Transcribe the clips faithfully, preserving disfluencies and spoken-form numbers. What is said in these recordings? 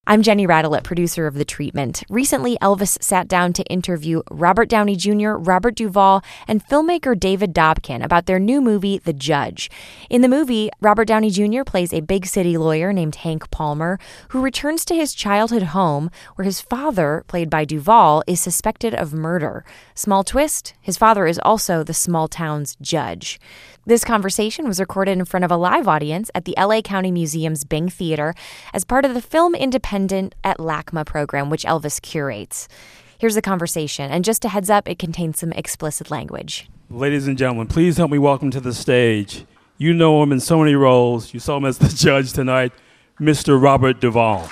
I'm Jenny Radelet, producer of The Treatment. Recently, Elvis sat down to interview Robert Downey Junior, Robert Duvall, and filmmaker David Dobkin about their new movie, The Judge. In the movie, Robert Downey Junior plays a big city lawyer named Hank Palmer, who returns to his childhood home where his father, played by Duvall, is suspected of murder. Small twist, his father is also the small town's judge. This conversation was recorded in front of a live audience at the L A County Museum's Bing Theater as part of the Film Independent at LACMA program, which Elvis curates. Here's the conversation, and just a heads up, it contains some explicit language. Ladies and gentlemen, please help me welcome to the stage. You know him in so many roles. You saw him as the judge tonight, Mister Robert Duvall.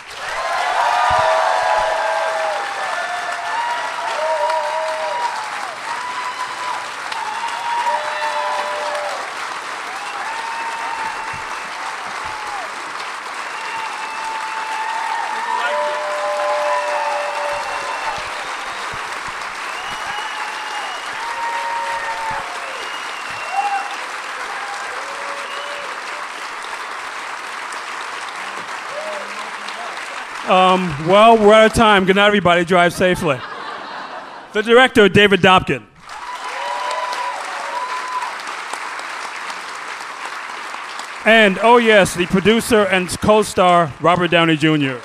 Um, well, we're out of time. Good night, everybody. Drive safely. The director, David Dobkin. And, oh yes, the producer and co-star, Robert Downey Junior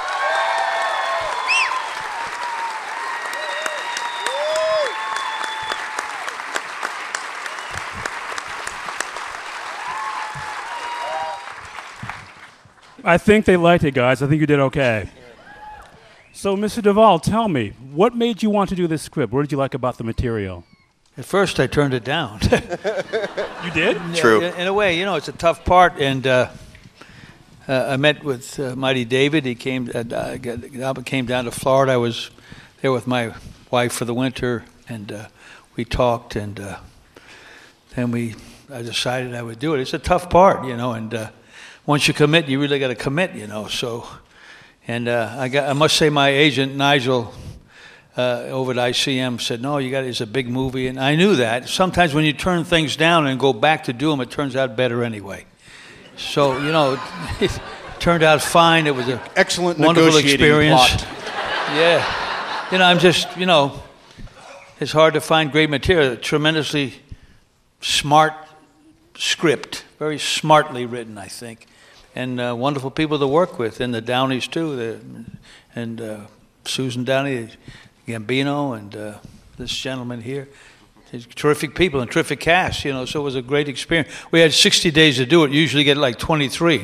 I think they liked it, guys. I think you did okay. So, Mister Duvall, tell me, what made you want to do this script? What did you like about the material? At first, I turned it down. You did? True. In, in a way, you know, it's a tough part, and uh, uh, I met with uh, Mighty David. He came, uh, got, came down to Florida. I was there with my wife for the winter, and uh, we talked, and uh, then we, I decided I would do it. It's a tough part, you know, and uh, once you commit, you really got to commit, you know. So, and uh, I got, I must say, my agent Nigel uh, over at I C M said, "No, you got it's a big movie," and I knew that. Sometimes when you turn things down and go back to do them, it turns out better anyway. So, you know, it turned out fine. It was an excellent wonderful negotiating experience. plot. Yeah, you know, I'm just, you know, it's hard to find great material. Tremendously smart script, very smartly written, I think. And uh, wonderful people to work with, and the Downeys too, the, and uh, Susan Downey, Gambino, and uh, this gentleman here. Terrific people and terrific cast, you know, so it was a great experience. We had sixty days to do it, usually get like twenty-three,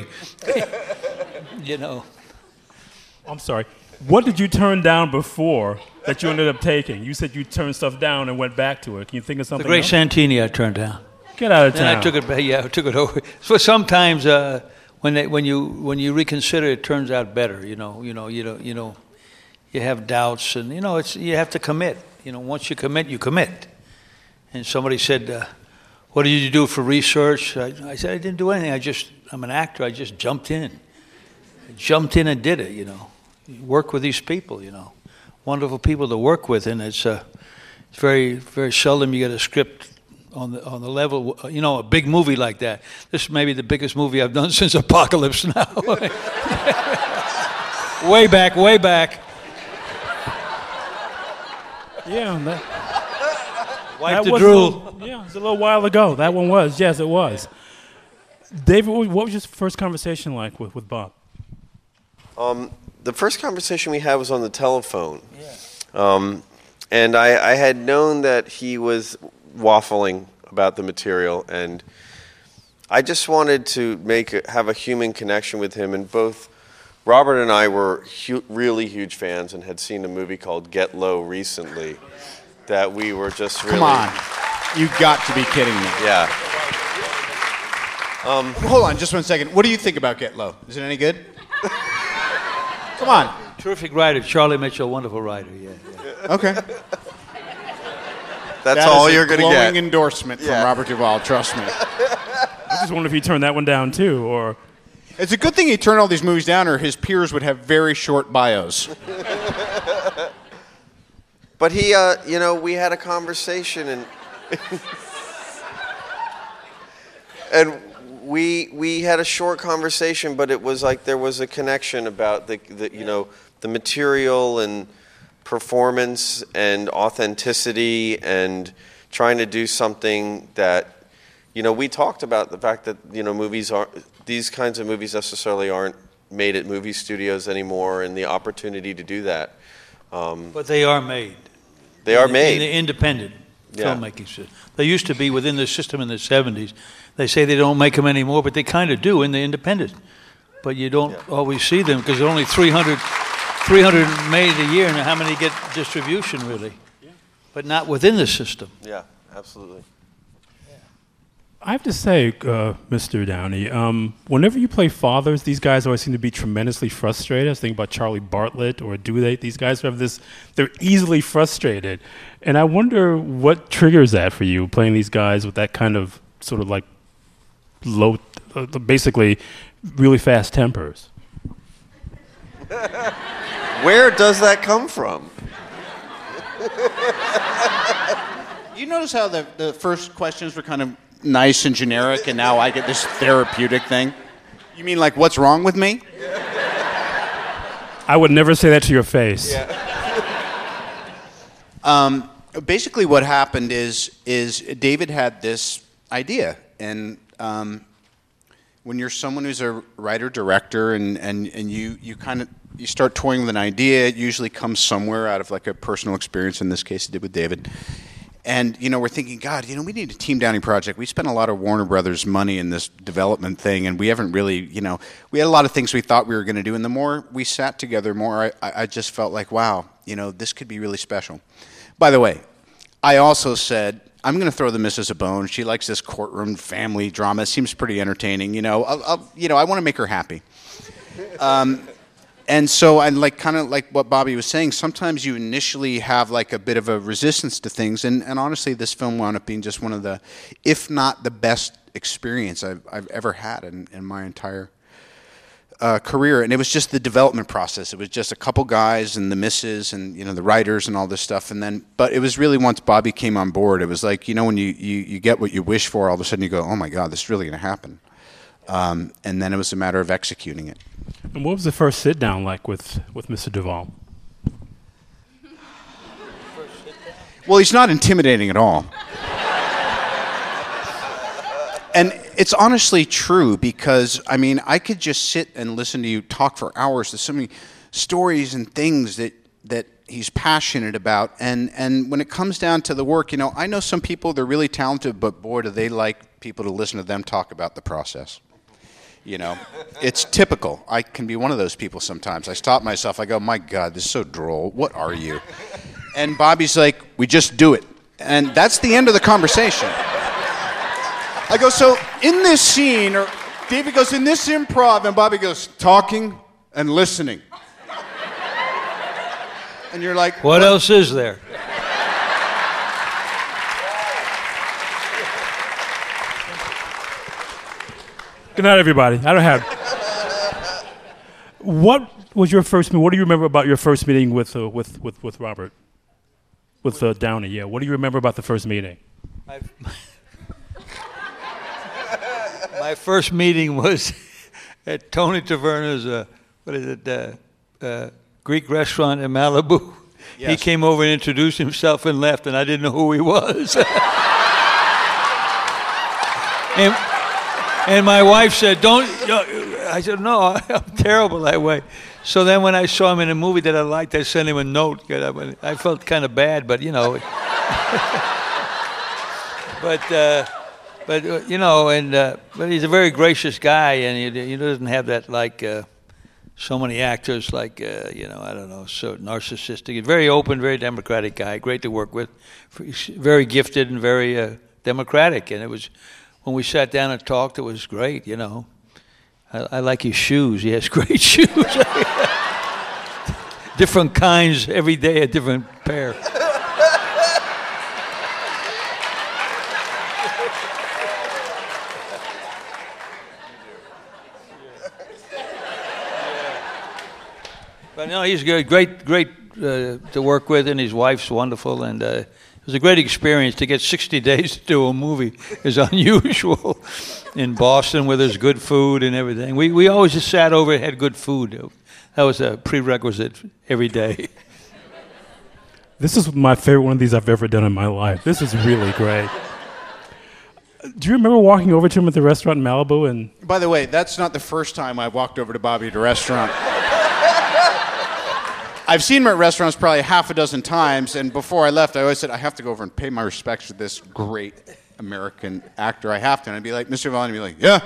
you know. I'm sorry. What did you turn down before that you ended up taking? You said you turned stuff down and went back to it. Can you think of something The Great else? Santini I turned down. Get out of town. And I took it back, yeah, I took it over. So sometimes uh, when they, when you when you reconsider, it turns out better. You know, you know, you know, you know, you have doubts, and you know, it's you have to commit. You know, once you commit, you commit. And somebody said, uh, "What did you do for research?" I, I said, "I didn't do anything. I just I'm an actor. I just jumped in, I jumped in and did it. You know, you work with these people. You know, wonderful people to work with, and it's uh, it's very very seldom you get a script." On the on the level, you know, a big movie like that. This may be the biggest movie I've done since Apocalypse Now. way back, way back. Yeah, that, Wipe that the was drool. A little, yeah, it was a little while ago. That one was. Yes, it was. David, what was your first conversation like with, with Bob? Um, the first conversation we had was on the telephone. Yeah. Um, and I, I had known that he was waffling about the material, and I just wanted to make a, have a human connection with him. And both Robert and I were hu- really huge fans and had seen a movie called Get Low recently that we were just really... Come on. You've got to be kidding me. Yeah. Um, Hold on just one second. What do you think about Get Low? Is it any good? Come on. Terrific writer, Charlie Mitchell, wonderful writer, yeah. yeah. Okay. That's that all is you're going to get. glowing endorsement from Yeah. Robert Duvall, trust me. I just wonder if he turned that one down too, or... It's a good thing he turned all these movies down, or his peers would have very short bios. But he, uh, you know, we had a conversation, and and we we had a short conversation, but it was like there was a connection about the, the you know the material and performance and authenticity and trying to do something that, you know, we talked about the fact that, you know, movies aren't, these kinds of movies necessarily aren't made at movie studios anymore, and the opportunity to do that. Um, but they are made. They are in, made. In the independent Yeah. filmmaking system. They used to be within the system in the seventies. They say they don't make them anymore, but they kind of do in the independent. But you don't Yeah. always see them because there are only three hundred, three hundred made a year, and how many get distribution, really? Yeah. But not within the system. Yeah, absolutely. I have to say, uh, Mister Downey, um, whenever you play fathers, these guys always seem to be tremendously frustrated. I was thinking about Charlie Bartlett or Do They? These guys have this, they're easily frustrated. And I wonder what triggers that for you, playing these guys with that kind of sort of like low, uh, basically really fast tempers. Where does that come from? You notice how the, the first questions were kind of nice and generic, and now I get this therapeutic thing? You mean like, what's wrong with me? I would never say that to your face. Yeah. Um, basically, what happened is is David had this idea, and um, when you're someone who's a writer director, and, and, and you you kind of you start toying with an idea, it usually comes somewhere out of like a personal experience. In this case, it did with David. And, you know, we're thinking, God, you know, we need a Team Downey project. We spent a lot of Warner Brothers money in this development thing, and we haven't really, you know, we had a lot of things we thought we were going to do. And the more we sat together, more I, I just felt like, wow, you know, this could be really special. By the way, I also said, I'm going to throw the missus a bone. She likes this courtroom family drama. It seems pretty entertaining. You know, I'll, I'll, you know, I want to make her happy. Um, And so I like kind of like what Bobby was saying, sometimes you initially have like a bit of a resistance to things, and, and honestly this film wound up being just one of the, if not the best experience I've, I've ever had in, in my entire uh, career. And it was just the development process. It was just a couple guys and the missus and, you know, the writers and all this stuff. And then, but it was really once Bobby came on board, it was like, you know, when you, you, you get what you wish for, all of a sudden you go, oh my God, this is really going to happen. Um, and then it was a matter of executing it. And what was the first sit down like with, with Mister Duvall? Well, he's not intimidating at all. And it's honestly true because, I mean, I could just sit and listen to you talk for hours. There's so many stories and things that, that he's passionate about. And, and when it comes down to the work, you know, I know some people, they're really talented, but boy, do they like people to listen to them talk about the process. You know, it's typical. I can be one of those people sometimes. I stop myself. I go, my God, this is so droll. What are you? And Bobby's like, we just do it. And that's the end of the conversation. I go, so in this scene, or David goes, in this improv, and Bobby goes, talking and listening. And you're like, What, what? else is there? Good night, everybody. I don't have. What was your first meeting? What do you remember about your first meeting with uh, with, with with Robert, with uh, Downey? Yeah. What do you remember about the first meeting? My, my first meeting was at Tony Taverna's. Uh, what is it? Uh, uh, Greek restaurant in Malibu. Yes. He came over and introduced himself and left, and I didn't know who he was. and, And my wife said, don't, I said, no, I'm terrible that way. So then when I saw him in a movie that I liked, I sent him a note. I felt kind of bad, but, you know. but, uh, but uh, you know, and uh, but he's a very gracious guy, and he, he doesn't have that, like, uh, so many actors, like, uh, you know, I don't know, so narcissistic. He's very open, very democratic guy, great to work with, very gifted and very uh, democratic, and it was... When we sat down and talked, it was great, you know. I, I like his shoes. He has great shoes. Different kinds, every day a different pair. But no, he's good. Great, great uh, to work with, and his wife's wonderful, and... Uh, It was a great experience. To get sixty days to do a movie is unusual. in Boston where there's good food and everything. We we always just sat over and had good food. That was a prerequisite every day. This is my favorite one of these I've ever done in my life. This is really great. Do you remember walking over to him at the restaurant in Malibu? And by the way, that's not the first time I walked over to Bobby at a restaurant. I've seen him at restaurants probably half a dozen times, and before I left, I always said, I have to go over and pay my respects to this great American actor. I have to. And I'd be like, Mister Vaughn, and he'd be like, yeah.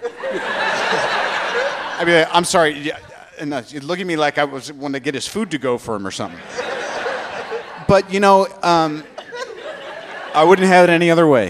I'd be like, I'm sorry. Yeah. And he'd look at me like I was wanting to get his food to go for him or something. But, you know, um, I wouldn't have it any other way.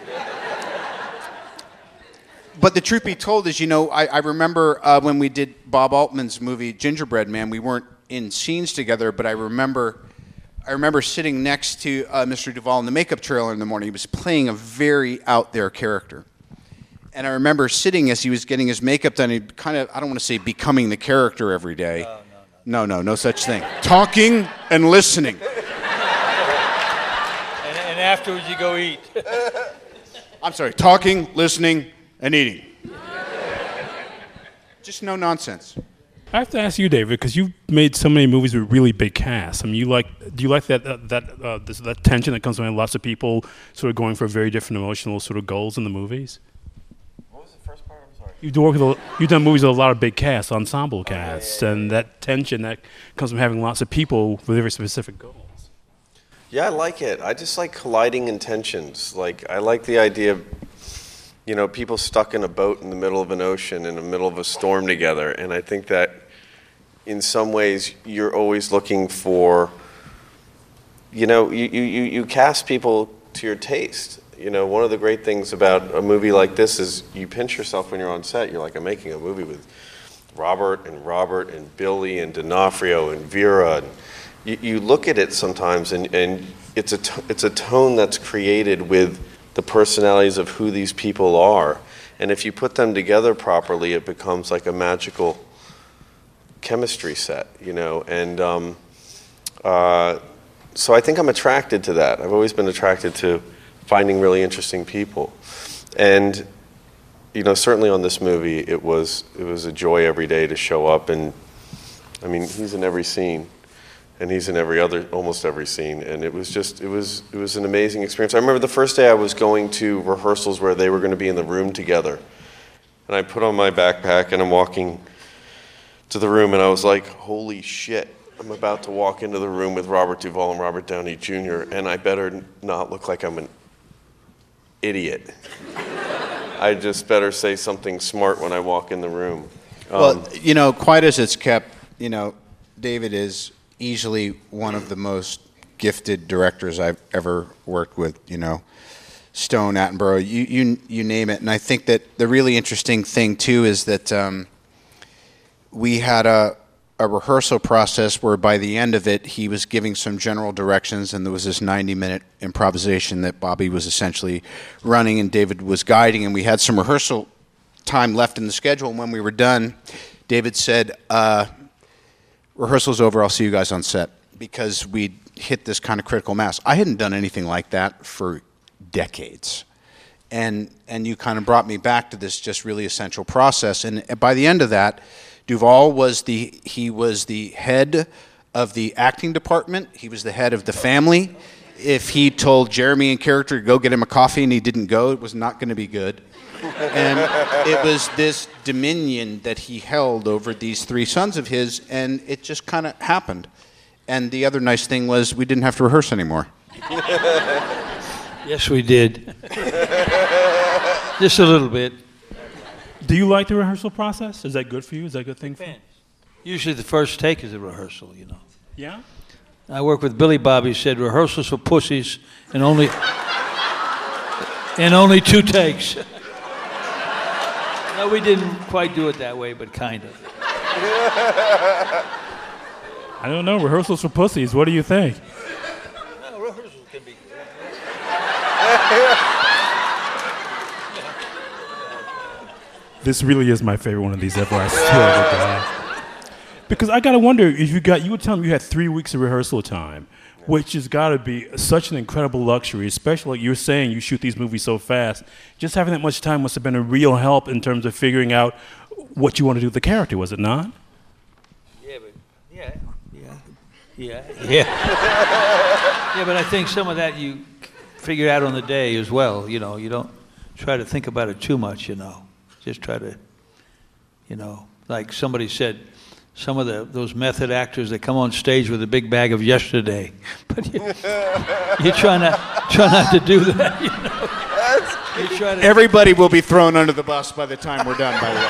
But the truth be told is, you know, I, I remember uh, when we did Bob Altman's movie Gingerbread Man, we weren't in scenes together, but I remember I remember sitting next to uh, Mister Duvall in the makeup trailer in the morning. He was playing a very out there character. And I remember sitting as he was getting his makeup done, he kind of, I don't want to say becoming the character every day. Oh, no, no. no, no, no such thing. Talking and listening. And, and afterwards you go eat. I'm sorry, talking, listening, and eating. Just no nonsense. I have to ask you, David, because you've made so many movies with really big casts. I mean, you like, do you like that uh, that uh, this, that tension that comes when lots of people sort of going for very different emotional sort of goals in the movies? What was the first part? I'm sorry. You've done, with a, you've done movies with a lot of big casts, ensemble casts, oh, yeah, yeah, yeah. and that tension that comes from having lots of people with very specific goals. Yeah, I like it. I just like colliding intentions. Like, I like the idea of, you know, people stuck in a boat in the middle of an ocean in the middle of a storm together. And I think that in some ways you're always looking for, you know, you, you, you cast people to your taste. You know, one of the great things about a movie like this is you pinch yourself when you're on set. You're like, I'm making a movie with Robert and Robert and Billy and D'Onofrio and Vera. And you, you look at it sometimes and, and it's a t- it's a tone that's created with the personalities of who these people are. And if you put them together properly, it becomes like a magical chemistry set, you know. And um, uh, so I think I'm attracted to that. I've always been attracted to finding really interesting people. And, you know, certainly on this movie, it was it was a joy every day to show up. And, I mean, he's in every scene. And he's in every other, almost every scene, and it was just, it was, it was an amazing experience. I remember the first day I was going to rehearsals where they were going to be in the room together, and I put on my backpack and I'm walking to the room, and I was like, "Holy shit! I'm about to walk into the room with Robert Duvall and Robert Downey Junior, and I better not look like I'm an idiot. I just better say something smart when I walk in the room." Um, Well, you know, quite as it's kept, you know, David is easily one of the most gifted directors I've ever worked with, you know, Stone, Attenborough, you you you name it. And I think that the really interesting thing, too, is that um, we had a, a rehearsal process where by the end of it, he was giving some general directions, and there was this ninety-minute improvisation that Bobby was essentially running and David was guiding, and we had some rehearsal time left in the schedule. And when we were done, David said, uh, rehearsal's over, I'll see you guys on set, because we'd hit this kind of critical mass. I hadn't done anything like that for decades. And and you kind of brought me back to this just really essential process. And by the end of that, Duvall was the, he was the head of the acting department. He was the head of the family. If he told Jeremy in character to go get him a coffee and he didn't go, it was not going to be good. And it was this dominion that he held over these three sons of his, and it just kind of happened. And the other nice thing was we didn't have to rehearse anymore. Yes, we did. Just a little bit. Do you like the rehearsal process? Is that good for you? Is that a good thing for you? Usually the first take is a rehearsal, you know. Yeah? I work with Billy Bob. He said rehearsals for pussies and only and only two takes. No, we didn't quite do it that way, but kind of. I don't know. Rehearsals for pussies. What do you think? No, rehearsals can be good. This really is my favorite one of these ever. I swear to God. Because I gotta wonder if you got. You were telling me you had three weeks of rehearsal time. which has got to be such an incredible luxury, especially like you were saying, you shoot these movies so fast. Just having that much time must have been a real help in terms of figuring out what you want to do with the character, was it not? Yeah, but yeah, yeah, yeah, yeah. Yeah, but I think some of that you figure out on the day as well. You know, you don't try to think about it too much. You know, just try to, you know, like somebody said. Some of the those method actors that come on stage with a big bag of yesterday, but you, you try not try not to do that. You know, you try to, Everybody will be thrown under the bus by the time we're done. By the way,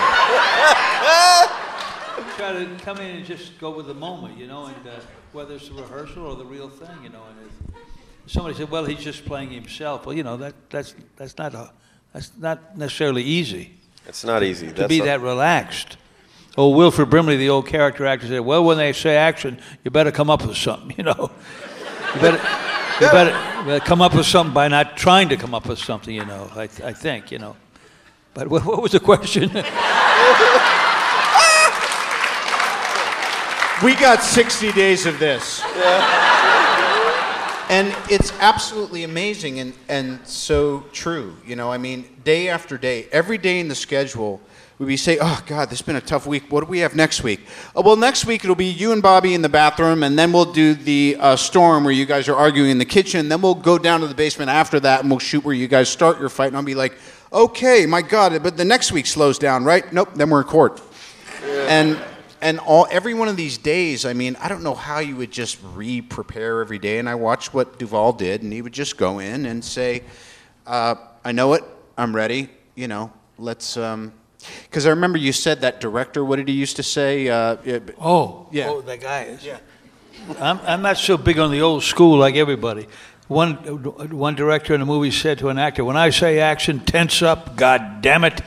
you try to come in and just go with the moment, you know, and uh, whether it's a rehearsal or the real thing, you know. And it, somebody said, "Well, he's just playing himself." Well, you know, that that's that's not a that's not necessarily easy. It's not easy to that's be a- that relaxed. Oh, Wilford Brimley, the old character actor, said, "Well, when they say action, you better come up with something, you know. You better, you better, you better come up with something by not trying to come up with something, you know, I, I think, you know." But what, what was the question? we got sixty days of this. And it's absolutely amazing and, and so true. You know, I mean, day after day, every day in the schedule, we say, "Oh, God, this has been a tough week. What do we have next week?" Oh, well, next week it'll be you and Bobby in the bathroom, and then we'll do the uh, storm where you guys are arguing in the kitchen. Then we'll go down to the basement after that, and we'll shoot where you guys start your fight. And I'll be like, "Okay, my God, but the next week slows down, right?" Nope, then we're in court. Yeah. And and all every one of these days, I mean, I don't know how you would just re-prepare every day. And I watched what Duvall did, and he would just go in and say, uh, "I know it. I'm ready. You know, let's." Um, Because I remember you said that director, what did he used to say? Uh, it, oh, yeah. oh, that guy is. Yeah. I'm, I'm not so big on the old school like everybody. One, one director in a movie said to an actor, "When I say action, tense up, God damn it."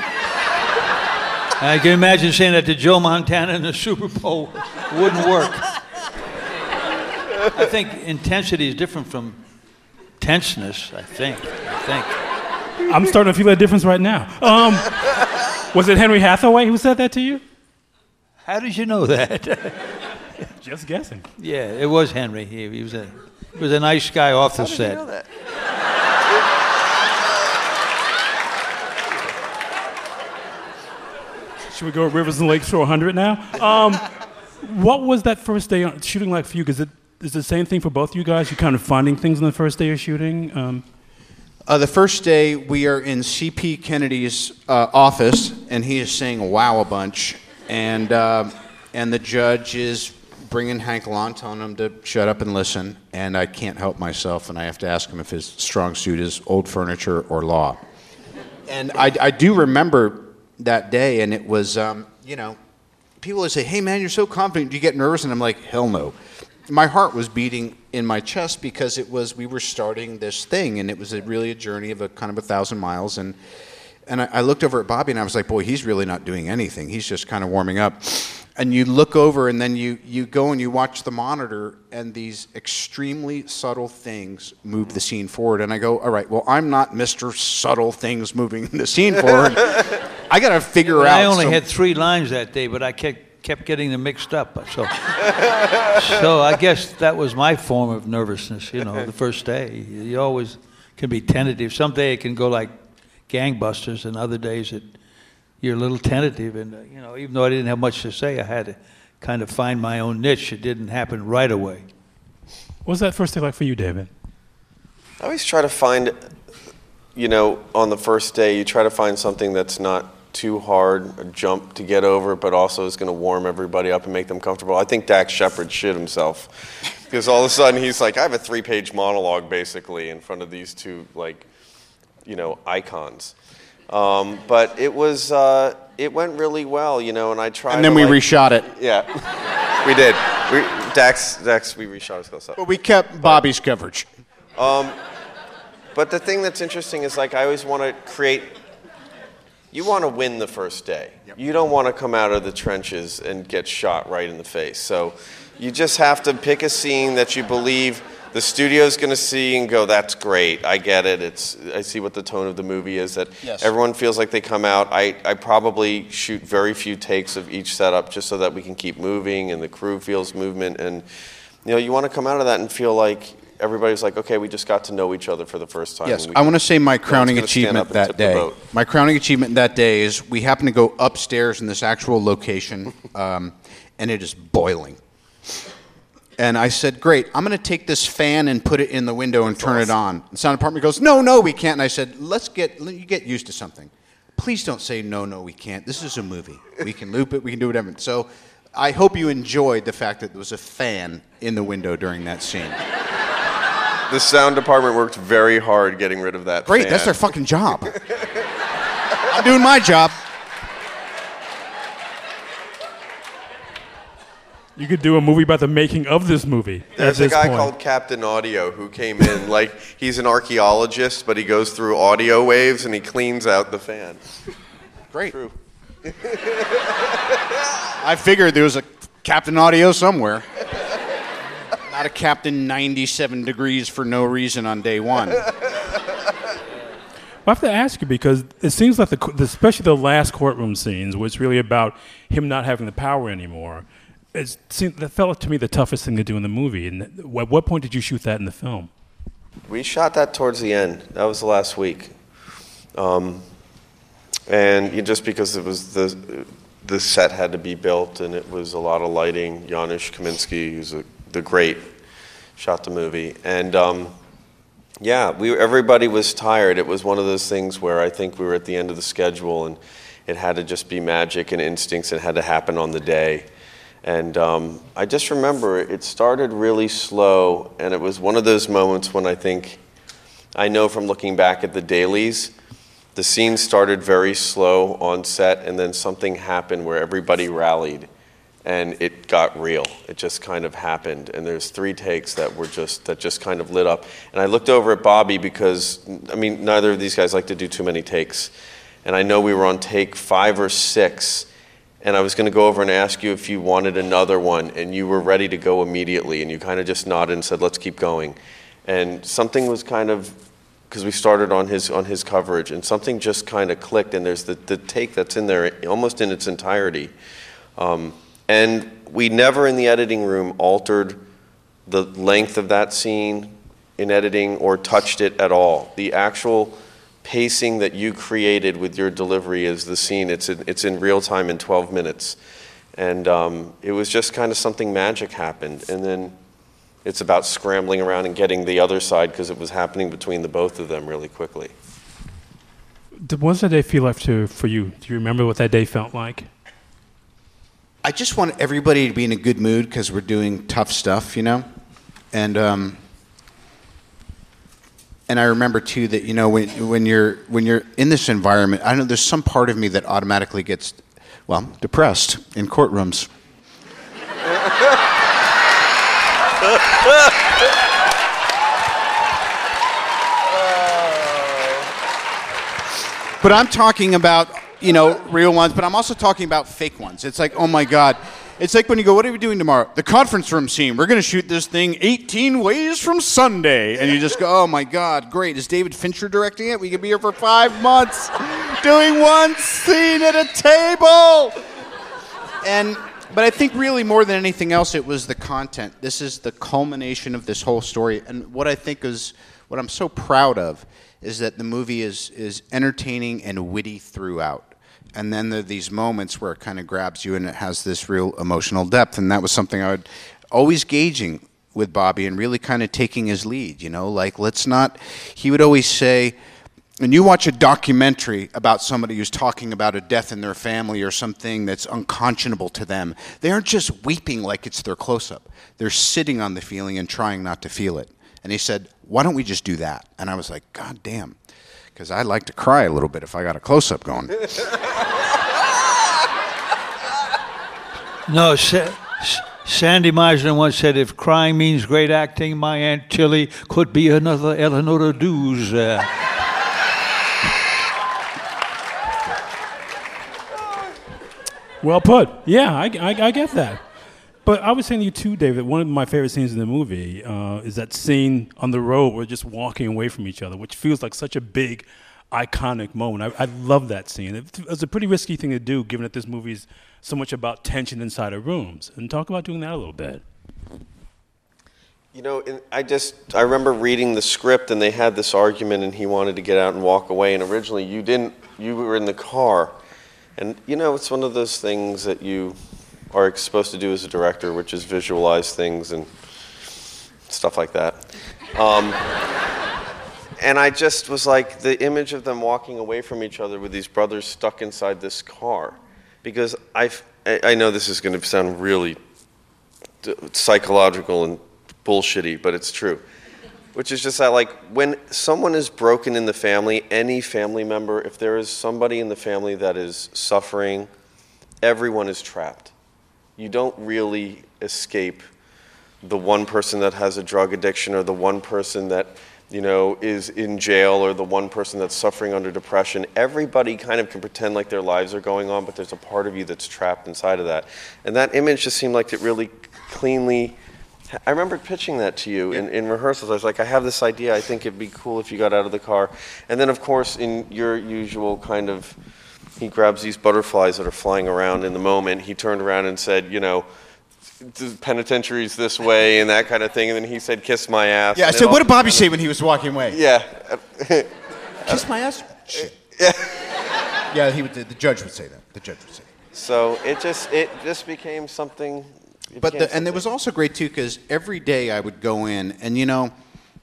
I can imagine saying that to Joe Montana in the Super Bowl. It wouldn't work. I think intensity is different from tenseness, I think. I think. I'm starting to feel that difference right now. Um, was it Henry Hathaway who said that to you? How did you know that? Just guessing. Yeah, it was Henry. He, he was a he was a nice guy off the How did set. you know that? Should we go Rivers and Lakes for one hundred now? Um, what was that first day on shooting like for you? Because it is the same thing for both of you guys? You kind of finding things on the first day of shooting? Um, Uh, the first day, we are in C P Kennedy's uh, office, and he is saying "wow" a bunch, and uh, and the judge is bringing Hank along, telling him to shut up and listen, and I can't help myself, and I have to ask him if his strong suit is old furniture or law. And I, I do remember that day, and it was, um, you know, people would say, "Hey, man, you're so confident. Do you get nervous?" And I'm like, hell no. My heart was beating in my chest because it was we were starting this thing, and it was a, really a journey of a kind of a thousand miles. And and I, I looked over at Bobby, and I was like, "Boy, he's really not doing anything. He's just kind of warming up." And you look over, and then you you go and you watch the monitor, and these extremely subtle things move the scene forward. And I go, "All right, well, I'm not Mister Subtle Things moving the scene forward. I got to figure yeah, out." I only some- had three lines that day, but I kept. kept getting them mixed up. So so I guess that was my form of nervousness, you know, the first day. You always can be tentative. Some day it can go like gangbusters, and other days it you're a little tentative. And, uh, you know, even though I didn't have much to say, I had to kind of find my own niche. It didn't happen right away. what was that first day like for you, David? I always try to find, you know, on the first day, you try to find something that's not too hard, a jump to get over, but also is going to warm everybody up and make them comfortable. I think Dax Shepard shit himself because all of a sudden he's like, I have a three-page monologue basically in front of these two, like, you know, icons. Um, but it was, uh, it went really well, you know, and I tried. And then to, we like, reshot it. Yeah, we did. We, Dax, Dax, we reshot his close up. But we kept Bobby's coverage. Um, but the thing that's interesting is, like, I always want to create. You want to win the first day. Yep. You don't want to come out of the trenches and get shot right in the face. So you just have to pick a scene that you believe the studio's going to see and go, that's great. I get it. It's I see what the tone of the movie is, that yes. everyone feels like they come out. I, I probably shoot very few takes of each setup just so that we can keep moving and the crew feels movement. And you know, you want to come out of that and feel like everybody's like, okay, we just got to know each other for the first time. Yes, We I can- want to say my crowning no one's gonna stand achievement up and that tip the day. boat. My crowning achievement that day is we happen to go upstairs in this actual location, um, and it is boiling. And I said, great, I'm going to take this fan and put it in the window and turn it on. The sound department goes, no, no, we can't. And I said, let's get, let you get used to something. Please don't say, no, no, we can't. This is a movie. We can loop it. We can do whatever. So I hope you enjoyed the fact that there was a fan in the window during that scene. The sound department worked very hard getting rid of that Great, fan. that's their fucking job. I'm doing my job. You could do a movie about the making of this movie. There's at a this guy point. called Captain Audio who came in, like, he's an archaeologist, but he goes through audio waves and he cleans out the fan. Great. True. I figured there was a Captain Audio somewhere. Not a Captain ninety-seven degrees for no reason on day one. I have to ask you because it seems like, the, especially the last courtroom scenes, where it's really about him not having the power anymore, it seemed, that felt to me the toughest thing to do in the movie. And at what point did you shoot that in the film? We shot that towards the end. That was the last week. Um, and you, just because it was the the set had to be built and it was a lot of lighting. Janusz Kaminski, who's a, the great, shot the movie. And um, yeah, we everybody was tired. It was one of those things where I think we were at the end of the schedule and it had to just be magic and instincts. It had to happen on the day. And um, I just remember it started really slow, and it was one of those moments when I think, I know from looking back at the dailies, the scene started very slow on set, and then something happened where everybody rallied, and it got real. It just kind of happened, and there's three takes that were just that just kind of lit up. And I looked over at Bobby because, I mean, neither of these guys like to do too many takes, and I know we were on take five or six. And I was going to go over and ask you if you wanted another one, and you were ready to go immediately, and you kind of just nodded and said, let's keep going. And something was kind of, because we started on his on his coverage, and something just kind of clicked, and there's the, the take that's in there almost in its entirety. Um, and we never in the editing room altered the length of that scene in editing or touched it at all. The actual pacing that you created with your delivery is the scene. It's in, it's in real time in twelve minutes. And um, it was just kind of something magic happened. And then it's about scrambling around and getting the other side because it was happening between the both of them really quickly. What does that day feel like to, for you? Do you remember what that day felt like? I just want everybody to be in a good mood because we're doing tough stuff, you know? And um, and I remember, too, that, you know, when, when, you're, when you're in this environment, I know there's some part of me that automatically gets, well, depressed in courtrooms. But I'm talking about, you know, real ones, but I'm also talking about fake ones. It's like, oh, my God. It's like when you go, what are we doing tomorrow? The conference room scene. We're going to shoot this thing eighteen ways from Sunday. And you just go, oh, my God, great. Is David Fincher directing it? We could be here for five months doing one scene at a table. And, but I think really more than anything else, it was the content. This is the culmination of this whole story. And what I think is, what I'm so proud of is that the movie is is entertaining and witty throughout. And then there are these moments where it kind of grabs you and it has this real emotional depth. And that was something I would always gauging with Bobby and really kind of taking his lead, you know, like let's not, he would always say, when you watch a documentary about somebody who's talking about a death in their family or something that's unconscionable to them, they aren't just weeping like it's their close-up. They're sitting on the feeling and trying not to feel it. And he said, why don't we just do that? And I was like, God damn. Because I like to cry a little bit if I got a close-up going. No, Sa- S- Sandy Meisner once said, if crying means great acting, my Aunt Tilly could be another Eleanor Duse. Uh, Well put. Yeah, I, I, I get that. But I was saying to you too, David, one of my favorite scenes in the movie uh, is that scene on the road where we're just walking away from each other, which feels like such a big, iconic moment. I, I love that scene. It, it was a pretty risky thing to do, given that this movie is so much about tension inside of rooms. And talk about doing that a little bit. You know, and I just, I remember reading the script and they had this argument and he wanted to get out and walk away, and originally you didn't, you were in the car. And, you know, it's one of those things that you are supposed to do as a director, which is visualize things and stuff like that. Um, and I just was like, the image of them walking away from each other with these brothers stuck inside this car. Because I've, I know this is going to sound really psychological and bullshitty, but it's true. Which is just that, like, when someone is broken in the family, any family member, if there is somebody in the family that is suffering, everyone is trapped. You don't really escape the one person that has a drug addiction, or the one person that, you know, is in jail, or the one person that's suffering under depression. Everybody kind of can pretend like their lives are going on, but there's a part of you that's trapped inside of that. And that image just seemed like it really cleanly... I remember pitching that to you in, in rehearsals. I was like, I have this idea. I think it'd be cool if you got out of the car. And then, of course, in your usual kind of, he grabs these butterflies that are flying around in the moment. He turned around and said, you know, the penitentiary's this way and that kind of thing. And then he said, kiss my ass. Yeah, so what did Bobby say when he was walking away? Yeah. Kiss my ass? Yeah. Yeah, he would, the judge would say that. The judge would say that. So it just, it just became something... But the, and it was also great too, because every day I would go in, and you know,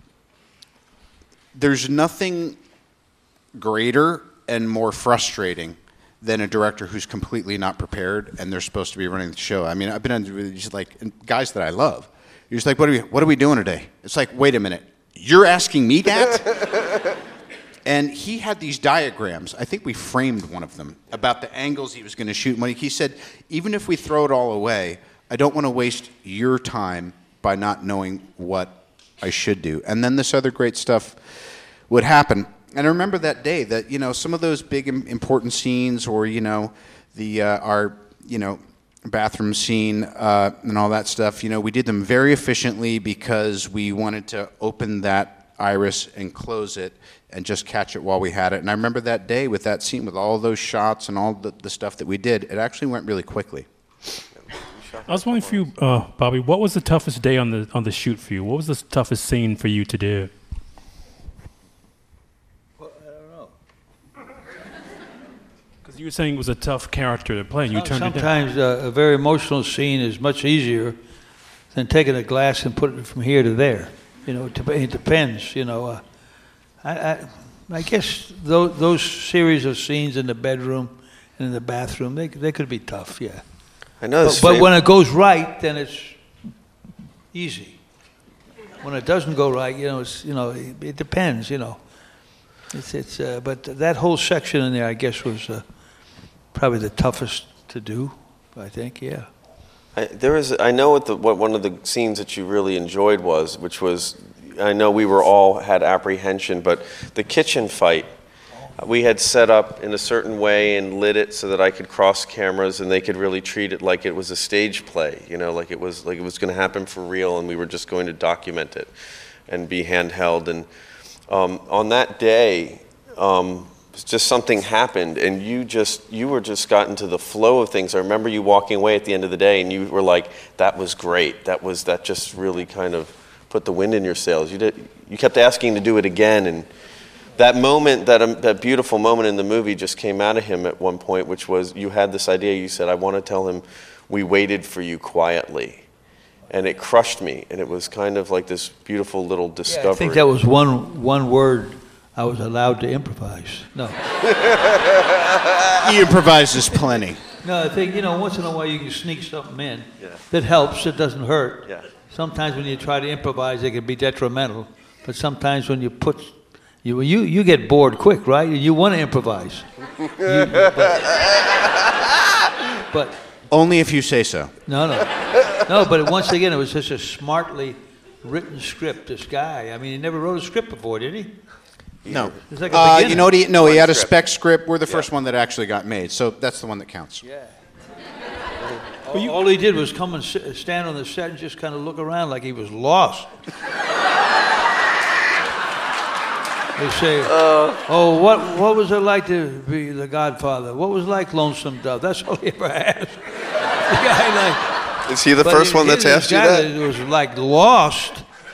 there's nothing greater and more frustrating than a director who's completely not prepared and they're supposed to be running the show. I mean, I've been on just like guys that I love. You're just like, what are we, what are we doing today? It's like, wait a minute, you're asking me that? And he had these diagrams. I think we framed one of them about the angles he was going to shoot. When he said, even if we throw it all away, I don't want to waste your time by not knowing what I should do. And then this other great stuff would happen. And I remember that day that, you know, some of those big important scenes, or, you know, the uh, our, you know, bathroom scene uh, and all that stuff, you know, we did them very efficiently because we wanted to open that iris and close it and just catch it while we had it. And I remember that day with that scene, with all those shots and all the, the stuff that we did, it actually went really quickly. I was wondering for you, uh, Bobby, what was the toughest day on the on the shoot for you? What was the toughest scene for you to do? Well, I don't know. Because you were saying it was a tough character to play, and you Some- turned it down. Sometimes uh, a very emotional scene is much easier than taking a glass and putting it from here to there. You know, it, dep- it depends. You know, uh, I, I, I guess those, those series of scenes in the bedroom and in the bathroom, they they could be tough. Yeah. I know But, this but fam- when it goes right, then it's easy. When it doesn't go right, you know, it's you know, it, it depends. You know, it's it's. Uh, but that whole section in there, I guess, was uh, probably the toughest to do. I think, yeah. I, there is, I know what the what one of the scenes that you really enjoyed was, which was, I know we were all had apprehension, but the kitchen fight. We had set up in a certain way and lit it so that I could cross cameras and they could really treat it like it was a stage play, you know, like it was like it was going to happen for real, and we were just going to document it and be handheld. And um, on that day, um, just something happened, and you just you were just got into the flow of things. I remember you walking away at the end of the day, and you were like, "That was great. That was that just really kind of put the wind in your sails." You did. You kept asking to do it again, and that moment, that um, that beautiful moment in the movie just came out of him at one point, which was you had this idea. You said, "I want to tell him we waited for you quietly," and it crushed me. And it was kind of like this beautiful little discovery. Yeah, I think that was one one word I was allowed to improvise. No, He improvises plenty. no, I think you know once in a while you can sneak something in Yeah. that helps. It doesn't hurt. Yeah. Sometimes when you try to improvise, it can be detrimental. But sometimes when you put You you you get bored quick, right? You want to improvise. You, but, but Only if you say so. no, no, no. But once again, it was just a smartly written script. This guy, I mean, he never wrote a script before, did he? No. It's like a Uh, beginner. you know what? He, no, he One had a script. spec script. We're the first Yeah. one that actually got made, so that's the one that counts. Yeah. all, all he did was come and sit, stand on the set and just kind of look around like he was lost. They say, "Oh, what what was it like to be the Godfather? What was it like Lonesome Dove?" That's all he ever asked. The guy like. Is he the but first he- one that's here's asked you this guy that? was like lost.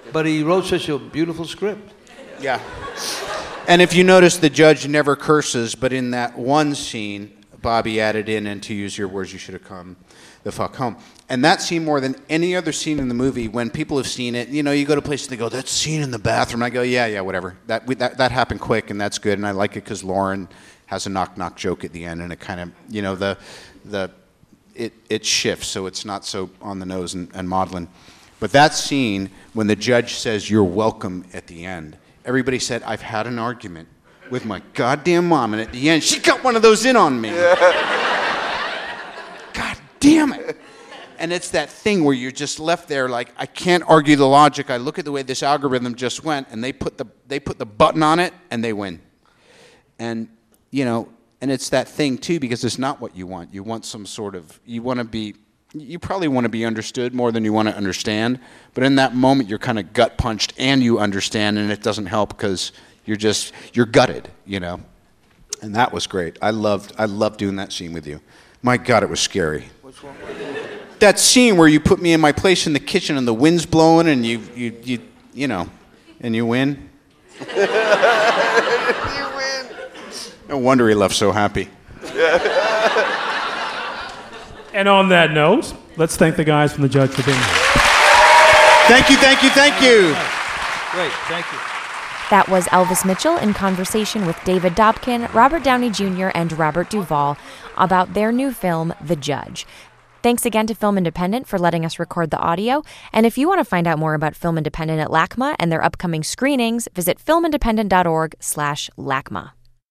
But he wrote such a beautiful script. Yeah. And if you notice, the judge never curses, but in that one scene, Bobby added in, and to use your words, you should have come the fuck home. And that scene, more than any other scene in the movie, when people have seen it, you know, you go to places, they go, that scene in the bathroom. I go, yeah, yeah, whatever. That we, that, that happened quick, and that's good, and I like it because Lauren has a knock-knock joke at the end, and it kind of, you know, the the it, it shifts, so it's not so on the nose and, and maudlin. But that scene, when the judge says, you're welcome at the end, everybody said, I've had an argument with my goddamn mom, and at the end, she got one of those in on me. God damn it. And it's that thing where you're just left there like, I can't argue the logic. I look at the way this algorithm just went, and they put the they put the button on it, and they win. And, you know, and it's that thing, too, because it's not what you want. You want some sort of, you want to be, you probably want to be understood more than you want to understand. But in that moment, you're kind of gut punched, and you understand, and it doesn't help because you're just, you're gutted, you know. And that was great. I loved, I loved doing that scene with you. My God, it was scary. What's wrong? That scene where you put me in my place in the kitchen and the wind's blowing and you, you, you, you know, and you win. You win. No wonder he left so happy. And on that note, let's thank the guys from The Judge for being here. Thank you, thank you, thank you. Great, thank you. That was Elvis Mitchell in conversation with David Dobkin, Robert Downey Junior, and Robert Duvall about their new film, The Judge. Thanks again to Film Independent for letting us record the audio. And if you want to find out more about Film Independent at LACMA and their upcoming screenings, visit filmindependent.org slash LACMA.